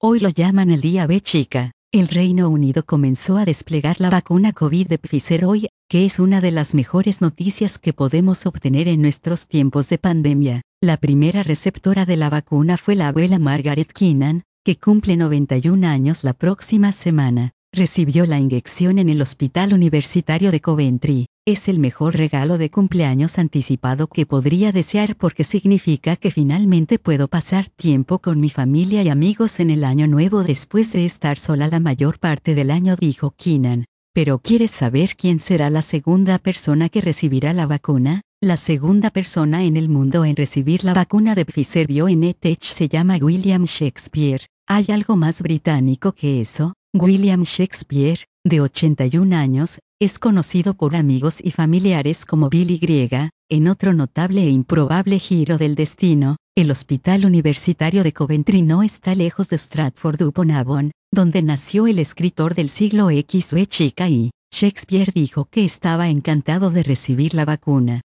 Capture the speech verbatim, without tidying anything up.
Hoy lo llaman el día B chica. El Reino Unido comenzó a desplegar la vacuna COVID de Pfizer hoy, que es una de las mejores noticias que podemos obtener en nuestros tiempos de pandemia. La primera receptora de la vacuna fue la abuela Margaret Keenan, que cumple noventa y un años la próxima semana. Recibió la inyección en el Hospital Universitario de Coventry. Es el mejor regalo de cumpleaños anticipado que podría desear porque significa que finalmente puedo pasar tiempo con mi familia y amigos en el año nuevo después de estar sola la mayor parte del año, dijo Keenan. ¿Pero quieres saber quién será la segunda persona que recibirá la vacuna? La segunda persona en el mundo en recibir la vacuna de Pfizer-BioNTech se llama William Shakespeare. ¿Hay algo más británico que eso? William Shakespeare, de ochenta y un años, es conocido por amigos y familiares como Billy Griega. En otro notable e improbable giro del destino, el Hospital Universitario de Coventry no está lejos de Stratford-upon-Avon, donde nació el escritor del siglo equis B chica y Shakespeare dijo que estaba encantado de recibir la vacuna.